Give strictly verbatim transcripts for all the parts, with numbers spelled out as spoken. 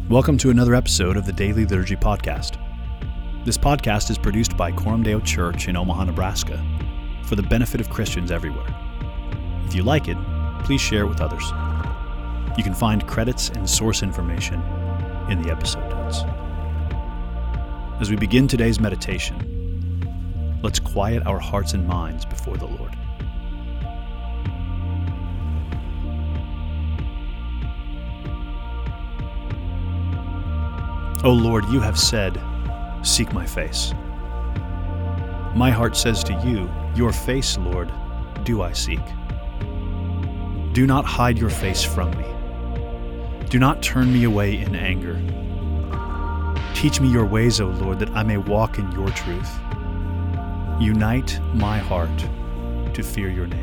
Welcome to another episode of the Daily Liturgy Podcast. This podcast is produced by Coram Deo Church in Omaha, Nebraska, for the benefit of Christians everywhere. If you like it, please share it with others. You can find credits and source information in the episode notes. As we begin today's meditation, let's quiet our hearts and minds before the Lord. O Lord, you have said, "Seek my face." My heart says to you, your face, Lord, do I seek. Do not hide your face from me. Do not turn me away in anger. Teach me your ways, O Lord, that I may walk in your truth. Unite my heart to fear your name.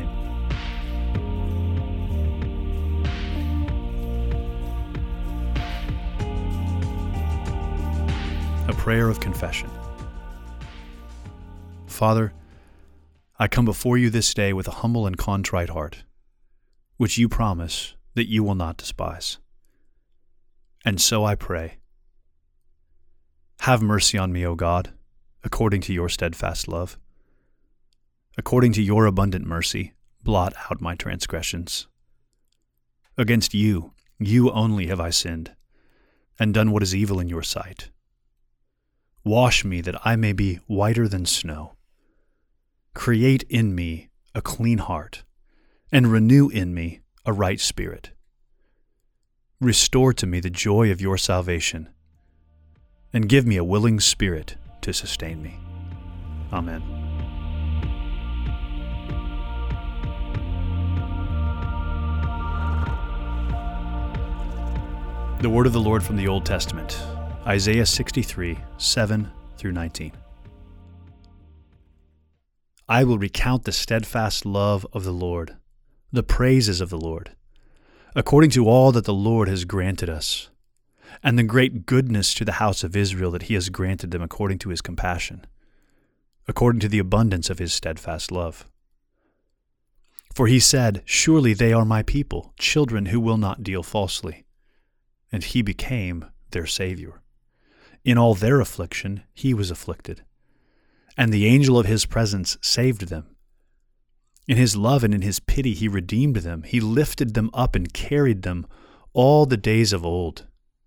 A prayer of confession. Father, I come before you this day with a humble and contrite heart, which you promise that you will not despise. And so I pray, have mercy on me, O God, according to your steadfast love. According to your abundant mercy, blot out my transgressions. Against you, you only have I sinned, and done what is evil in your sight. Wash me that I may be whiter than snow. Create in me a clean heart, and renew in me a right spirit. Restore to me the joy of your salvation, and give me a willing spirit to sustain me. Amen. The word of the Lord from the Old Testament, Isaiah sixty-three, seven through nineteen. I will recount the steadfast love of the Lord, the praises of the Lord, according to all that the Lord has granted us, and the great goodness to the house of Israel that he has granted them according to his compassion, according to the abundance of his steadfast love. For he said, surely they are my people, children who will not deal falsely. And he became their Savior. In all their affliction, he was afflicted, and the angel of his presence saved them. In his love and in his pity, he redeemed them. He lifted them up and carried them all the days of old.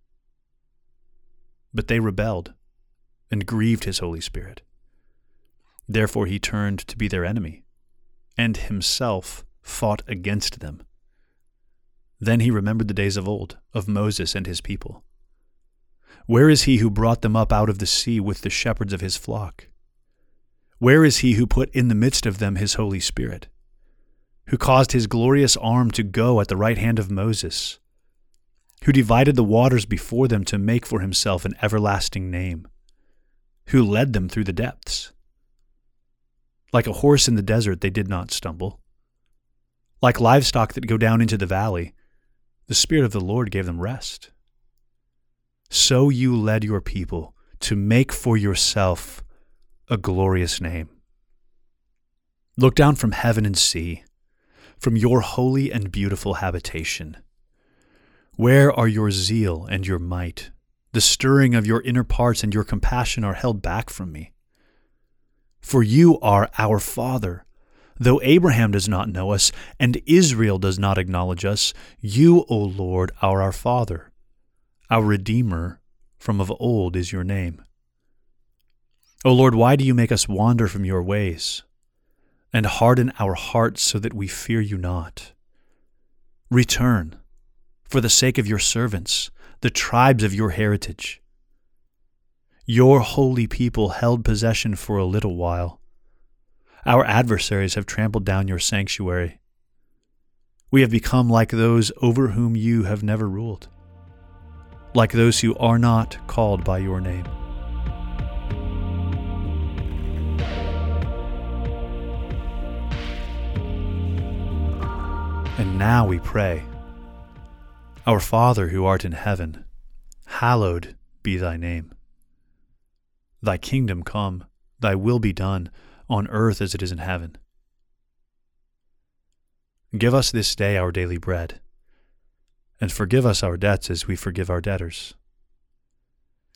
But they rebelled and grieved his Holy Spirit. Therefore he turned to be their enemy, and himself fought against them. Then he remembered the days of old, of Moses and his people. Where is he who brought them up out of the sea with the shepherds of his flock? Where is he who put in the midst of them his Holy Spirit, who caused his glorious arm to go at the right hand of Moses, who divided the waters before them to make for himself an everlasting name, who led them through the depths? Like a horse in the desert, they did not stumble. Like livestock that go down into the valley, the Spirit of the Lord gave them rest. So you led your people to make for yourself a glorious name. Look down from heaven and see, from your holy and beautiful habitation. Where are your zeal and your might? The stirring of your inner parts and your compassion are held back from me. For you are our Father. Though Abraham does not know us, and Israel does not acknowledge us, you, O Lord, are our Father. Our Redeemer from of old is your name. O Lord, why do you make us wander from your ways, and harden our hearts so that we fear you not? Return, for the sake of your servants, the tribes of your heritage. Your holy people held possession for a little while. Our adversaries have trampled down your sanctuary. We have become like those over whom you have never ruled, like those who are not called by your name. And now we pray, Our Father who art in heaven, hallowed be thy name. Thy kingdom come, thy will be done, on earth as it is in heaven. Give us this day our daily bread, and forgive us our debts as we forgive our debtors.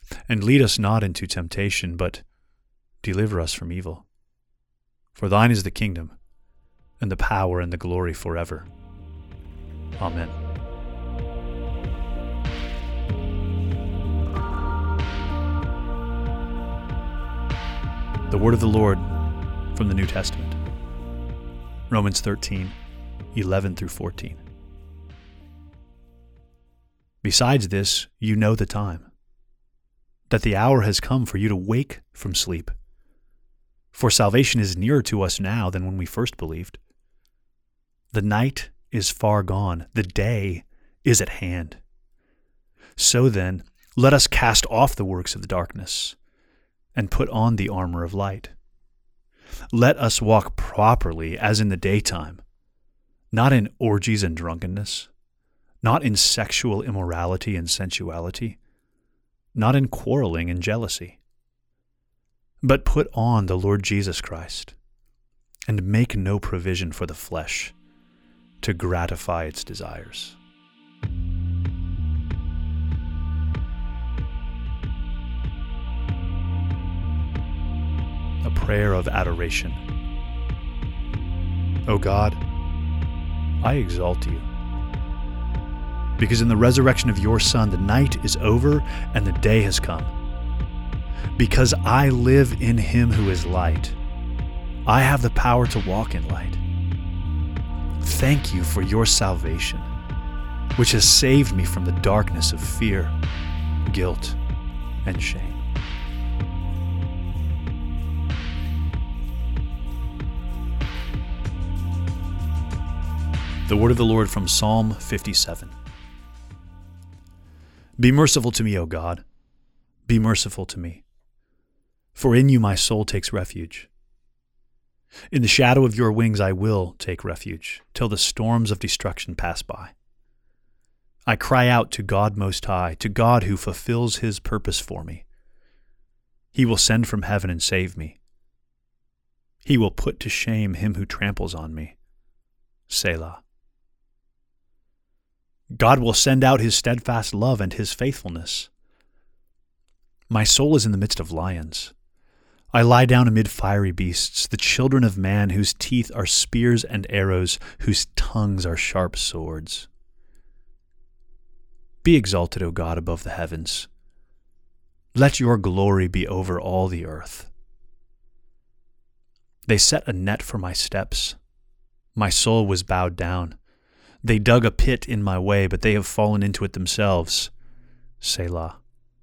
And lead us not into temptation, but deliver us from evil. For thine is the kingdom, and the power, and the glory forever. Amen. The word of the Lord from the New Testament. Romans thirteen, eleven through fourteen. Besides this, you know the time, that the hour has come for you to wake from sleep. For salvation is nearer to us now than when we first believed. The night is far gone, the day is at hand. So then, let us cast off the works of the darkness and put on the armor of light. Let us walk properly as in the daytime, not in orgies and drunkenness, not in sexual immorality and sensuality, not in quarreling and jealousy. But put on the Lord Jesus Christ, and make no provision for the flesh to gratify its desires. A prayer of adoration. O God, I exalt you, because in the resurrection of your Son, the night is over and the day has come. Because I live in him who is light, I have the power to walk in light. Thank you for your salvation, which has saved me from the darkness of fear, guilt, and shame. The word of the Lord from Psalm fifty-seven. Be merciful to me, O God. Be merciful to me. For in you my soul takes refuge. In the shadow of your wings I will take refuge, till the storms of destruction pass by. I cry out to God Most High, to God who fulfills his purpose for me. He will send from heaven and save me. He will put to shame him who tramples on me. Selah. God will send out his steadfast love and his faithfulness. My soul is in the midst of lions. I lie down amid fiery beasts, the children of man, whose teeth are spears and arrows, whose tongues are sharp swords. Be exalted, O God, above the heavens. Let your glory be over all the earth. They set a net for my steps. My soul was bowed down. They dug a pit in my way, but they have fallen into it themselves. Selah.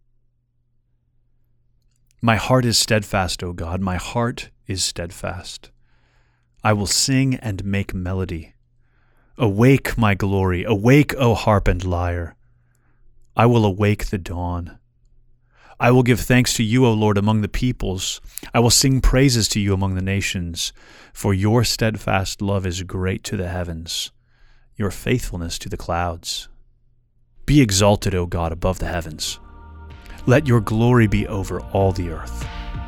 My heart is steadfast, O God, my heart is steadfast. I will sing and make melody. Awake, my glory, awake, O harp and lyre. I will awake the dawn. I will give thanks to you, O Lord, among the peoples. I will sing praises to you among the nations, for your steadfast love is great to the heavens, your faithfulness to the clouds. Be exalted, O God, above the heavens. Let your glory be over all the earth.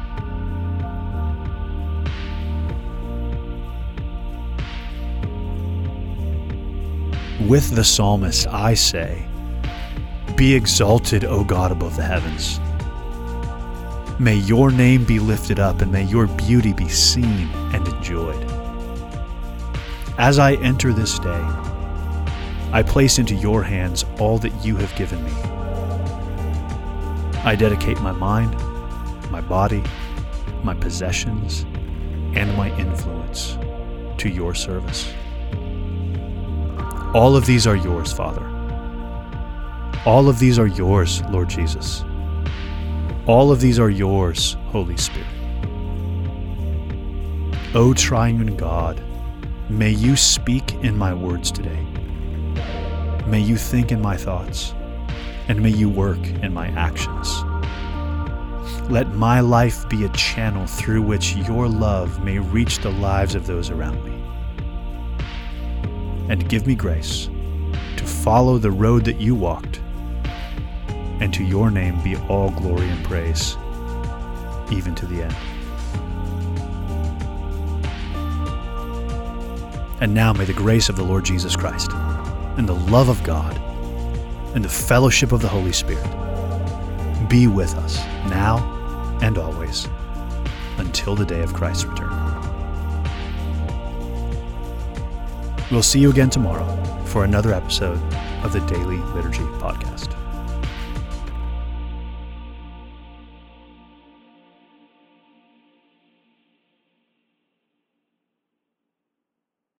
With the psalmist I say, be exalted, O God, above the heavens. May your name be lifted up, and may your beauty be seen and enjoyed. As I enter this day, I place into your hands all that you have given me. I dedicate my mind, my body, my possessions, and my influence to your service. All of these are yours, Father. All of these are yours, Lord Jesus. All of these are yours, Holy Spirit. O Triune God, may you speak in my words today. May you think in my thoughts, and may you work in my actions. Let my life be a channel through which your love may reach the lives of those around me. And give me grace to follow the road that you walked, and to your name be all glory and praise, even to the end. And now may the grace of the Lord Jesus Christ, and the love of God, and the fellowship of the Holy Spirit be with us now and always until the day of Christ's return. We'll see you again tomorrow for another episode of the Daily Liturgy Podcast.